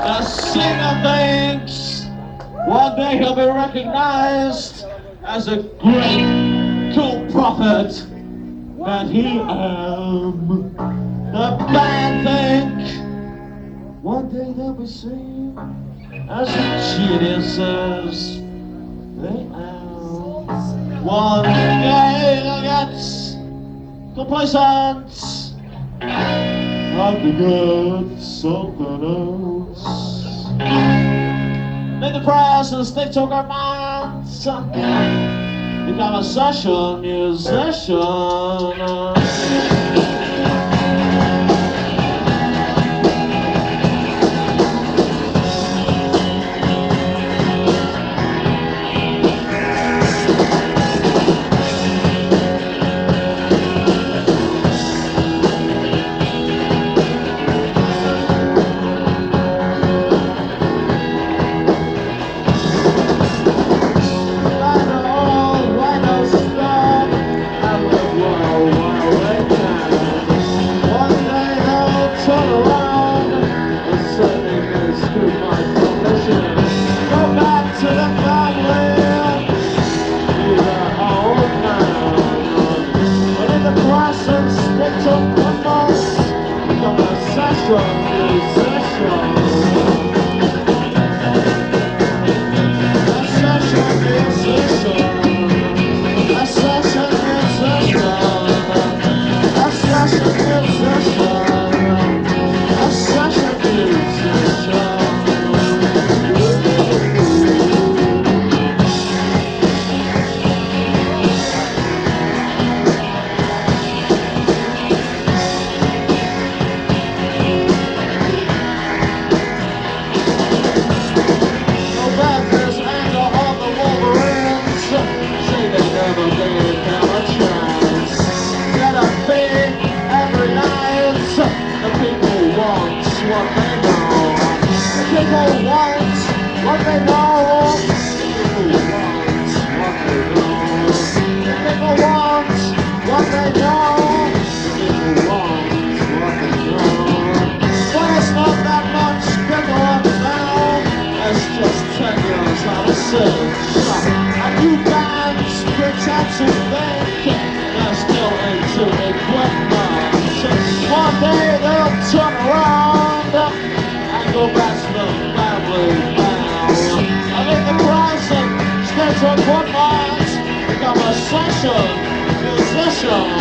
A singer thinks one day he'll be recognized as a great, cool prophet that he am. The band think one day they'll be seen as the geniuses they am. One day they'll get complacent and forget something else. Make the press and stick to their minds. Become a session musician. And you guys pretend to think they're still into equipment. One day they'll turn around and go back to the family bound. I think the present state to equipment become a session musician.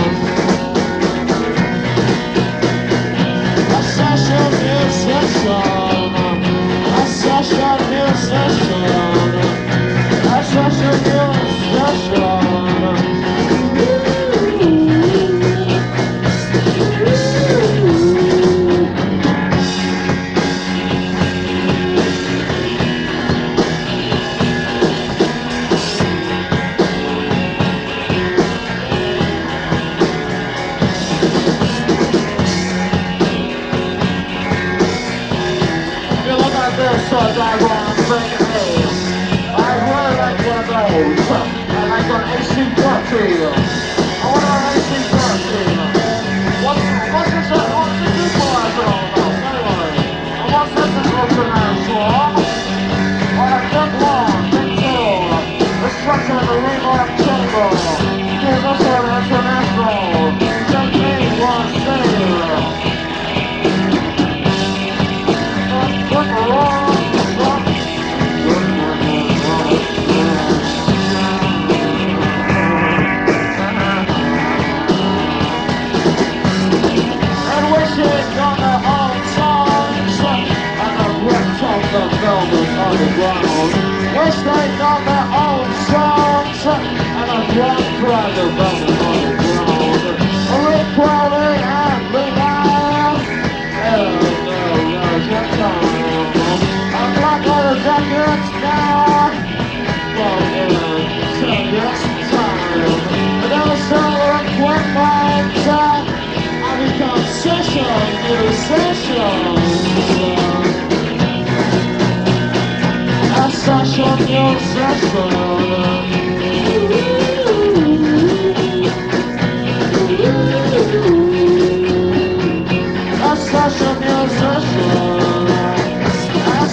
A session musician. A session musician. A session musician. I got AC-30. I want an AC-30. What's this new prize all about? Anyway, and what's this international? On a big one, big tour. The structure of the Reebok Chamber. Here's also an international. Take me one day. Wish they'd done their own songs and a drunk crowd of velvet on the ground. Rick Crowley and Levi, there's your time. And black leather jackets now, well, so just time. And then we'll sell equipment and become session musicians. A session musician. A session musician. A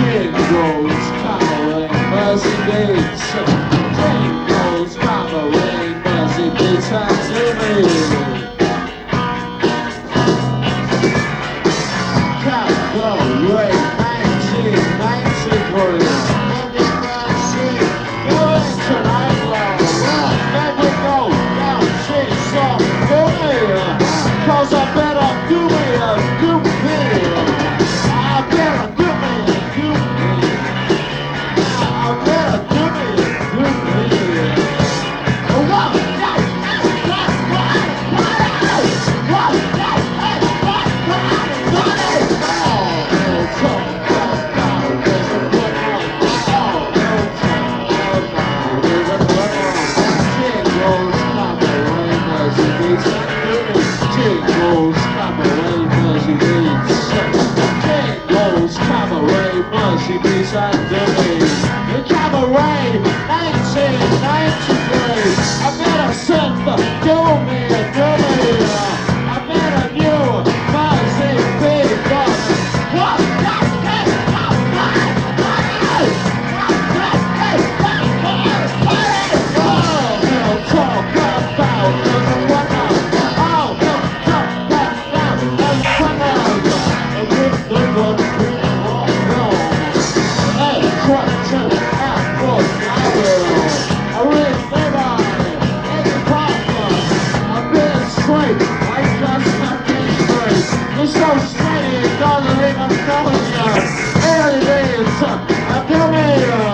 Jingles, Cameron, Mercy Beats. Jingles, Cameron, Mercy Beats, and to me. Cameron, 1993. Cause I better do me a good thing. I better do me a good thing. I better do me a good thing. Jingles, Cabaret, Mercy Beats. Jingles, Cabaret, Mercy Beats, and Dummies. The Cabaret, 1993. I better send the dummy a dummy. I better new Mercy Beats. What? It's so steady, it doesn't even know you. There it is.